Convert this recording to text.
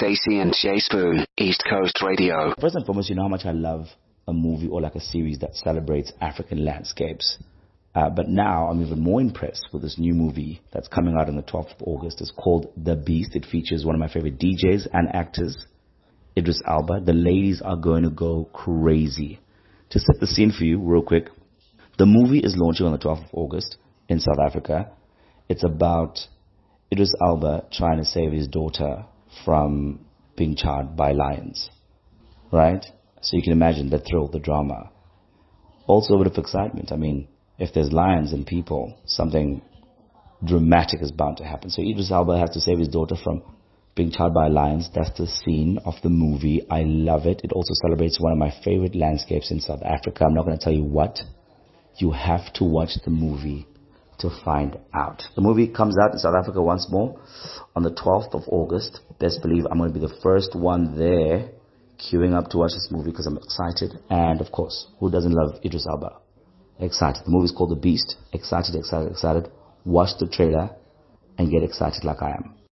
Stacey and Jay Spoon, East Coast Radio. First and foremost, you know how much I love a movie or like a series that celebrates African landscapes. But now I'm even more impressed with this new movie that's coming out on the 12th of August. It's called The Beast. It features one of my favorite DJs and actors, Idris Elba. The ladies are going to go crazy. To set the scene for you real quick, the movie is launching on the 12th of August in South Africa. It's about Idris Elba trying to save his daughter from being charred by lions, right? So you can imagine the thrill, the drama. Also a bit of excitement. I mean, if there's lions and people, something dramatic is bound to happen. So Idris Elba has to save his daughter from being charred by lions. That's the scene of the movie. I love it. It also celebrates one of my favorite landscapes in South Africa. I'm not going to tell you what. You have to watch the movie to find out. The movie comes out in South Africa once more on the 12th of August. Best believe I'm going to be the first one there queuing up to watch this movie because I'm excited. And of course, who doesn't love Idris Elba? Excited. The movie is called The Beast. Excited. Watch the trailer and get excited like I am.